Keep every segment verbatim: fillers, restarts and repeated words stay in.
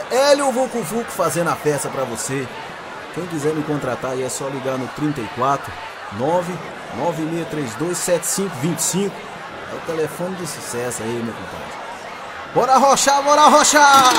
Hélio Vucu Vucu fazendo a festa pra você. Quem quiser me contratar aí é só ligar no trinta e quatro, nove nove seis três dois, sete cinco dois cinco. É o telefone de sucesso aí, meu compadre. Bora rochar, bora rochar!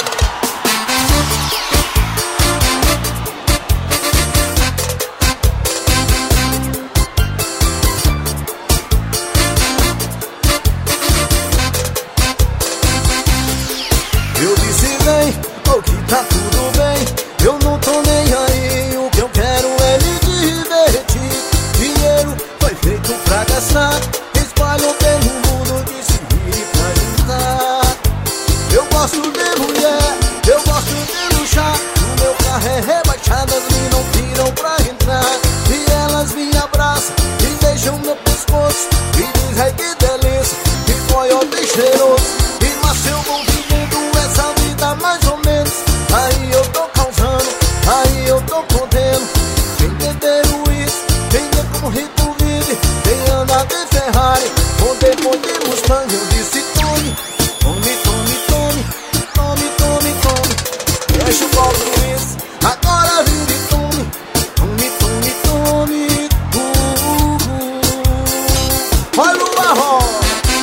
Eu disse vem, ou que tá tudo bem. Eu não tô nem aí, o que eu quero é me divertir. Dinheiro foi feito pra gastar, espalham pelo mundo que se vire pra juntar. Eu gosto de mulher, eu gosto de luxar. O meu carro é rebaixado, as me não tiram pra entrar. E elas me abraçam e beijam meu pescoço e diz ai que delícia, que foi ó bem cheiroso. E mas eu vou vivendo essa vida mais ou menos. Aí eu tô causando, aí eu tô contendo. Quem beberam isso, quem é como rico vive. Quem anda de Ferrari, ou depois de Mustang. Eu disse tome, tome, tome, tome, tome, tome, tome. Deixa o copo isso, agora vive tome, tome, tome, tome, uh, uh. Olha o arroz.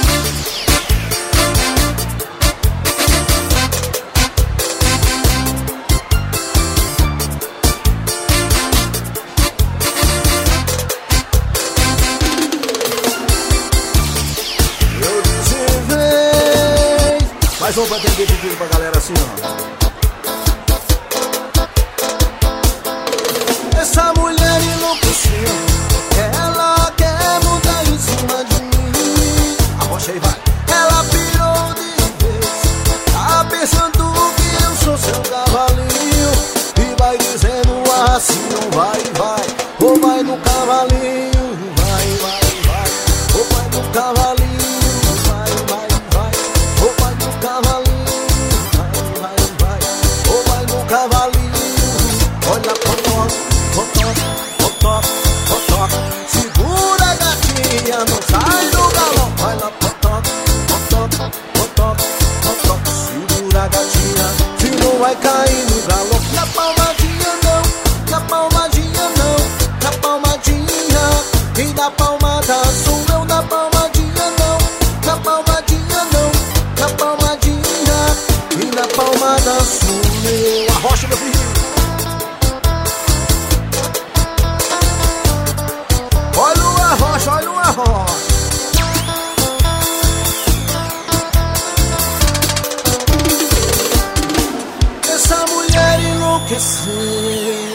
Mais um pra atender pedido pra galera assim, ó. Essa mulher enlouqueceu, ela quer mudar em cima de mim. Arrocha aí, vai. Ela pirou de vez, tá pensando que eu sou seu cavalinho. E vai dizendo assim, não vai, vai. Ou vai no cavalinho, vai, vai, vai. Ou vai no cavalinho. Olha potoca, potoca, potoca, potoca. Segura gatinha, não sai do galão. Olha potoca, potoca, potoca, potoca. Segura gatinha, se não vai cair no galão. Na palmadinha não, na palmadinha não, na palmadinha. E na palmada sou eu, na palmadinha não, na palmadinha não, na palmadinha. E na palmada sou eu. Arrocha, meu filho. Olha o arrocha, olha o arrocha. Essa mulher enlouqueceu.